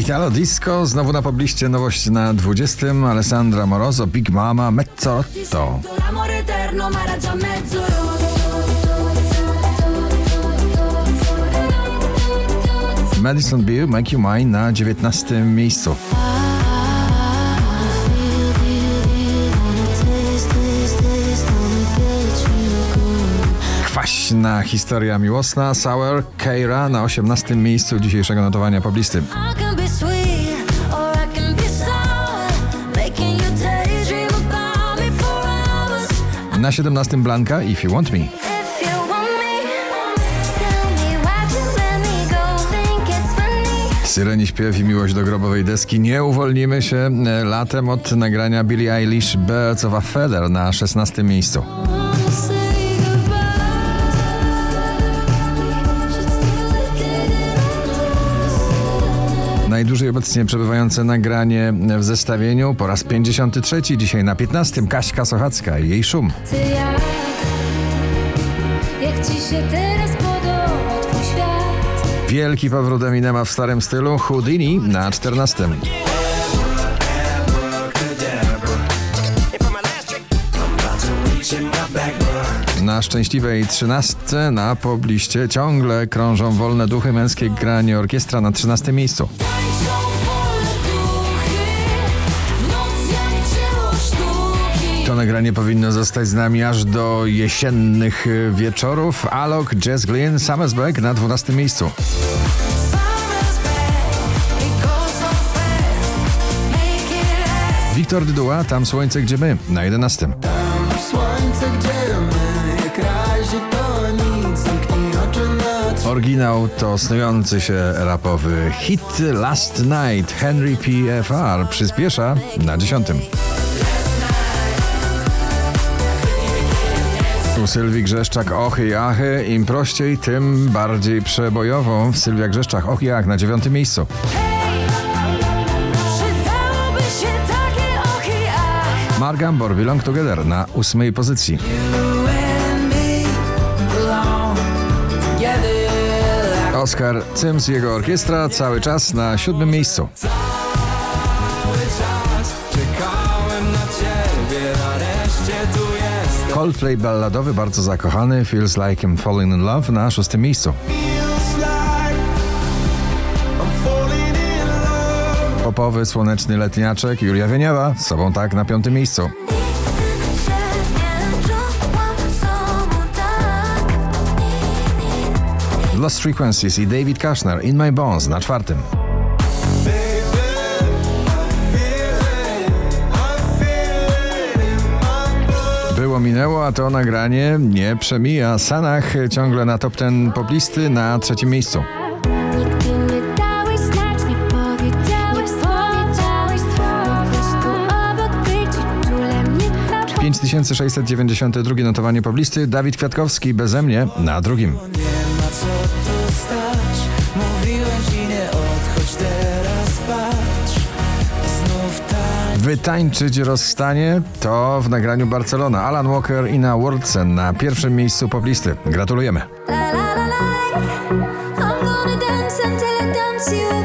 Italo Disco, znowu na pobliście nowość na 20. Alessandra Moroso, Big Mama, Mezzotto. Madison Beer, Make You Mine na 19. miejscu. Kwaśna historia miłosna, Sour Keira na 18. miejscu dzisiejszego notowania poblisty. Na 17. Blanka, If You Want Me. Syreni śpiew i miłość do grobowej deski. Nie uwolnimy się latem od nagrania Billie Eilish, Birds of a Feather na 16. miejscu. Najdłużej obecnie przebywające nagranie w zestawieniu po raz 53. Dzisiaj na 15. Kaśka Sochacka i jej Szum. Jak ci się teraz podoba twój świat? Wielki powrót Eminema w starym stylu, Houdini na 14. Na szczęśliwej 13. na pobliście ciągle krążą wolne duchy, męskie granie orkiestra na 13. miejscu. To nagranie powinno zostać z nami aż do jesiennych wieczorów. Alok, Jess Glynn, Summer's Back na 12. miejscu. Wiktor Dyduła, Tam słońce, gdzie my na 11. Oryginał to snujący się rapowy hit Last Night. Henry PFR przyspiesza na 10. Tu Sylwii Grzeszczak, Ochy i Achy. Im prościej, tym bardziej przebojową. Sylwia Grzeszczak, Ochy i Ach na 9. miejscu. Mark Gambor, Belong Together na 8. pozycji. Oskar Cyms i jego orkiestra cały czas na 7. miejscu. Coldplay balladowy, bardzo zakochany, Feels Like I'm Falling in Love na 6. miejscu. Popowy, słoneczny letniaczek, Julia Wieniawa, z sobą tak na 5. miejscu. Lost Frequencies i David Kushner, In My Bones na 4. Było, minęło, a to nagranie nie przemija. Sanach ciągle na top 10 poplisty na 3. miejscu. 5692 notowanie poblisty. Dawid Kwiatkowski, Beze mnie na 2. Wytańczyć rozstanie to w nagraniu Barcelona. Alan Walker i na Wordsen na 1. miejscu poblisty. Gratulujemy.